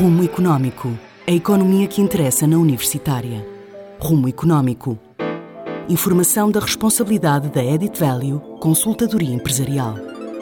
Rumo Económico. A economia que interessa na Universitária. Rumo Económico. Informação da responsabilidade da Added Value, consultadoria empresarial.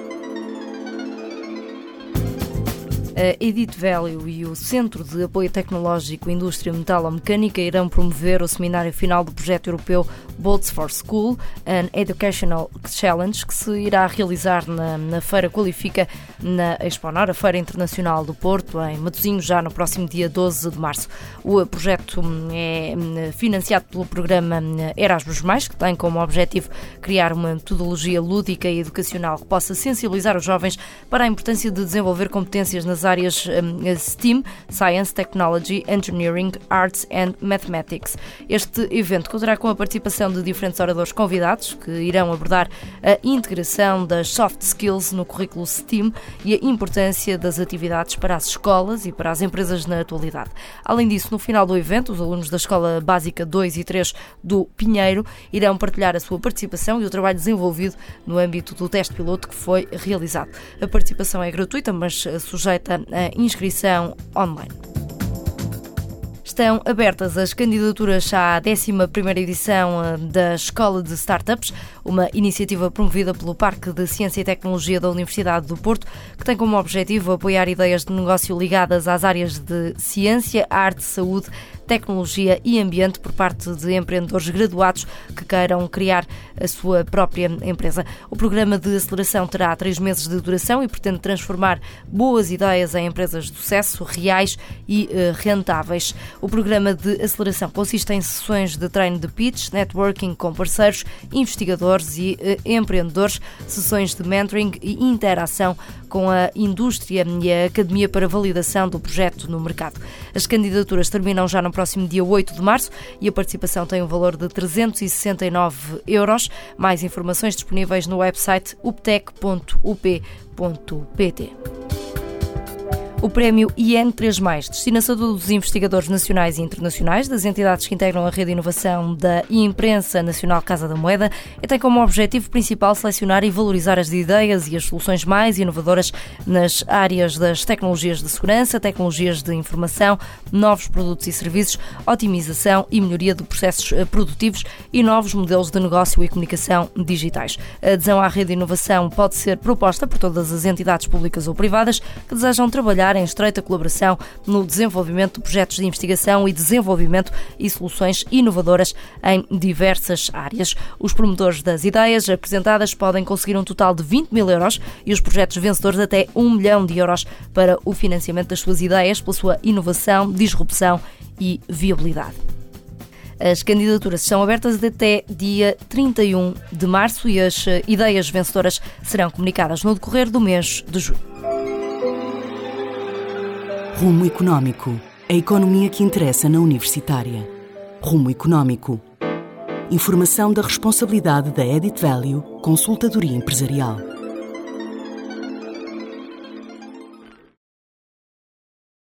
A Added Value e o Centro de Apoio Tecnológico Indústria Metalomecânica irão promover o seminário final do projeto europeu Bolts for School, an Educational Challenge, que se irá realizar na Feira Qualifica, na Exponor, a Feira Internacional do Porto, em Matosinhos, já no próximo dia 12 de março. O projeto é financiado pelo programa Erasmus+, que tem como objetivo criar uma metodologia lúdica e educacional que possa sensibilizar os jovens para a importância de desenvolver competências nas áreas STEAM, Science, Technology, Engineering, Arts and Mathematics. Este evento contará com a participação de diferentes oradores convidados que irão abordar a integração das soft skills no currículo STEAM e a importância das atividades para as escolas e para as empresas na atualidade. Além disso, no final do evento, os alunos da Escola Básica 2 e 3 do Pinheiro irão partilhar a sua participação e o trabalho desenvolvido no âmbito do teste piloto que foi realizado. A participação é gratuita, mas sujeita à inscrição online. Estão abertas as candidaturas à 11ª edição da Escola de Startups, uma iniciativa promovida pelo Parque de Ciência e Tecnologia da Universidade do Porto, que tem como objetivo apoiar ideias de negócio ligadas às áreas de ciência, arte, saúde, tecnologia e ambiente por parte de empreendedores graduados que queiram criar a sua própria empresa. O programa de aceleração terá 3 meses de duração e pretende transformar boas ideias em empresas de sucesso, reais e rentáveis. O programa de aceleração consiste em sessões de treino de pitch, networking com parceiros, investigadores e empreendedores, sessões de mentoring e interação com a indústria e a academia para validação do projeto no mercado. As candidaturas terminam já no próximo dia 8 de março e a participação tem um valor de 369€. Mais informações disponíveis no website uptec.up.pt. O prémio IN3+, destinação dos investigadores nacionais e internacionais das entidades que integram a rede de inovação da Imprensa Nacional Casa da Moeda, tem como objetivo principal selecionar e valorizar as ideias e as soluções mais inovadoras nas áreas das tecnologias de segurança, tecnologias de informação, novos produtos e serviços, otimização e melhoria de processos produtivos e novos modelos de negócio e comunicação digitais. A adesão à rede de inovação pode ser proposta por todas as entidades públicas ou privadas que desejam trabalhar em estreita colaboração no desenvolvimento de projetos de investigação e desenvolvimento e soluções inovadoras em diversas áreas. Os promotores das ideias apresentadas podem conseguir um total de 20.000€ e os projetos vencedores até 1 milhão de euros para o financiamento das suas ideias pela sua inovação, disrupção e viabilidade. As candidaturas são abertas até dia 31 de março e as ideias vencedoras serão comunicadas no decorrer do mês de junho. Rumo Económico. A economia que interessa na Universitária. Rumo Económico. Informação da responsabilidade da Added Value, consultadoria empresarial.